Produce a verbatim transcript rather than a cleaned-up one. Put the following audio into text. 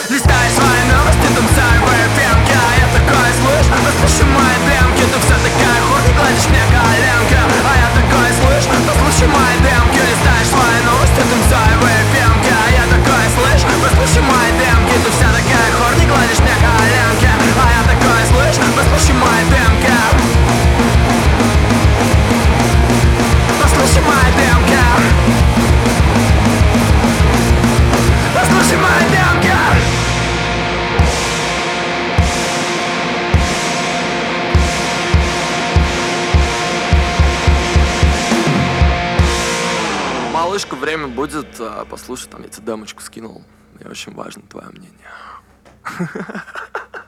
Листай свои новости, там сайвы, пемки. А я такой, слышь, послушай мои демки. Ты вся такая худо, гладишь мне коленки. А я такой, слышь, послушай мои демки. Листаешь свои новости, там сайвы, пемки. А я такой, слышь, послушай мои демки. Ты вся такая хорни, гладишь мне коленки. А я такой, слышь, послушай мои демки. Послушай мои демки. Послушай мои демки. Малышка, время будет, послушай, там я тебе демочку скинул. Мне очень важно твое мнение.